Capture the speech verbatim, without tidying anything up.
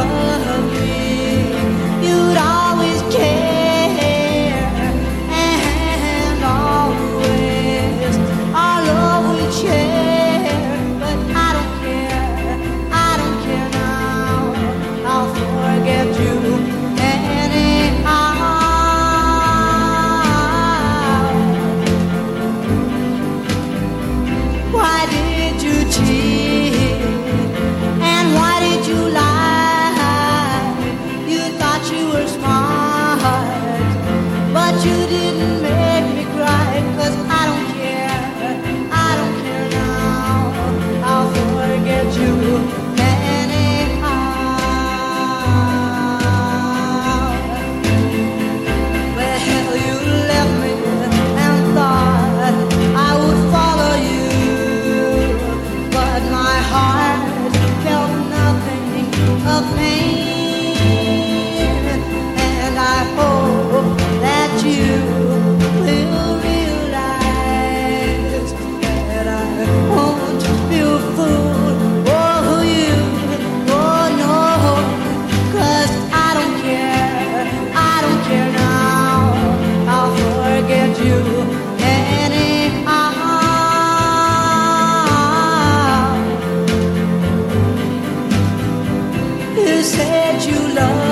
love me, you'd always care, and always our love would share. But I don't care, I don't care now, I'll forget you anyhow. Why did you cheat? And why did you lie? You thought you were smart, but you didn't make me cry. 'Cause I don't care, I don't care now, I'll forget you anyhow. Well, you left me and thought I would follow you, but my heart felt nothing of pain, and I hope that you will realize that I won't be a fool for you. Oh no, 'cause I don't care, I don't care now, I'll forget you anyhow. You said you loved